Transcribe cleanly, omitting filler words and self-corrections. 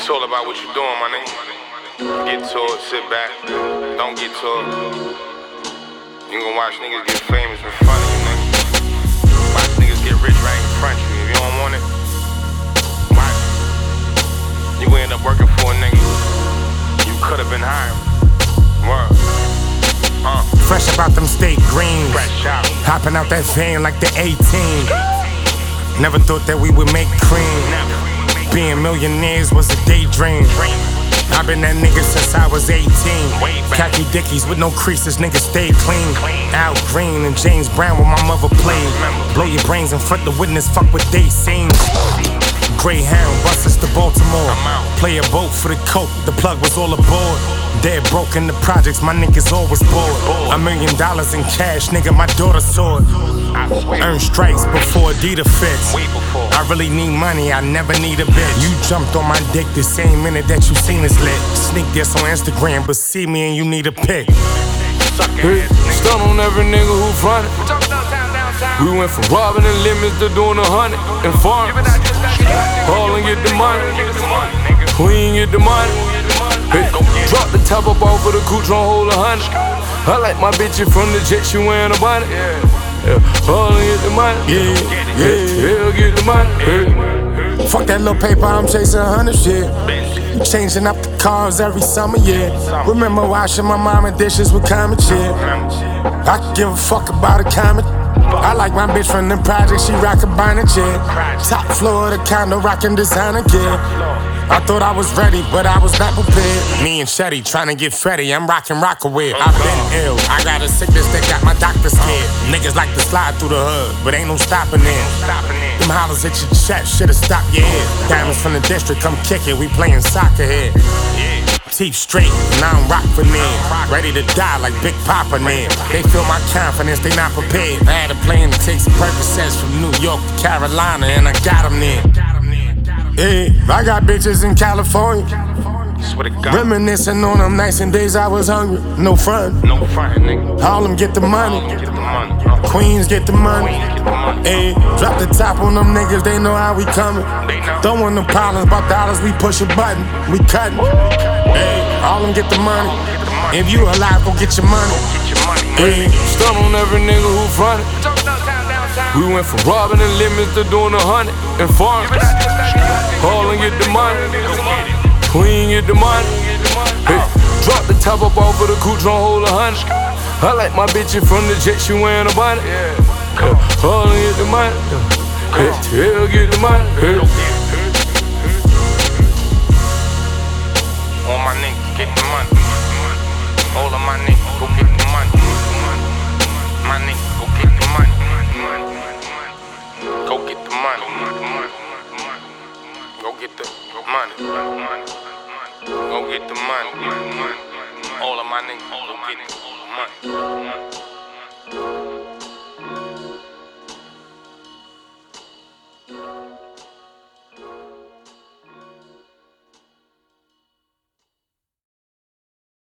It's all about what you're doing, my nigga. Get to it, sit back, don't get to it. You gon' watch niggas get famous in front of you, nigga. Watch niggas get rich right in front of you. If you don't want it, watch. You gon' end up working for a nigga you could've been hiring. Word. Fresh about them state greens. Fresh out. Hopping out that van like the 18. Never thought that we would make cream. Being millionaires was a daydream. I've been that nigga since I was 18. Khaki Dickies with no creases, niggas stayed clean. Al Green and James Brown when my mother played. Blow your brains in front of witness, fuck what they seen. Greyhound buses to Baltimore. Play a boat for the coke, the plug was all aboard. Dead broke in the projects, my niggas always bored. $1 million in cash, nigga, my daughter saw it. Earn stripes before Adidas fits. I really need money, I never need a bitch. You jumped on my dick the same minute that you seen us lit. Sneak this on Instagram, but see me and you need a pic. Hey, stun on every nigga who fronted. We went from robbing and limits to doing 100 and farming. Haul and get the money. We ain't get the money. Hey, drop the top up off of the couch on hold 100. I like my bitches from the jet, she wearing a bonnet. Yeah, haul and get the money. Yeah, get the money. Hey. Fuck that little paper, I'm chasing 100 shit. Changing up the cars every summer, yeah. Remember washing my mama dishes with common shit. I could give a fuck about a comment. I like my bitch from the project, she rock a bonnet, yeah. Top floor of the condo, rockin' designer gear. I thought I was ready, but I was not prepared. Me and Shetty tryna get Freddy, I'm rockin' Rockaway. I've been ill, I got a sickness that got my doctor scared. Niggas like to slide through the hood, but ain't no stopping it. Them hollers at your chest, should've stopped your head. Diamonds from the district, come kick it, we playin' soccer here. Teeth straight, and I don't rock for them. Ready to die like Big Papa then. They feel my confidence, they not prepared. I had a plan to take some Percocets from New York to Carolina, and I got them there. Yeah, I got bitches in California. Reminiscing on them nights and days I was hungry. No front, nigga. All them get the money. Queens get the money. Ayy, drop the top on them niggas, they know how we coming. Don't want no problems about dollars, we push a button, we cutting. Ayy, all them get the money. If you alive, go get your money. Ayy, stun on every nigga who fronted. We went from robbing and limits to doing 100 and farming. Haul and get the money. We ain't get the money. Hey, drop the top up off of the couch on hold 100. I like my bitches from the jet, she wearing a bonnet. Haul and get the money. Yeah, get the money. All my niggas get the money. All of my niggas go get the money. My niggas go get the money. Go get the money. Go get the money. Go get the money. All of my niggas go get the money.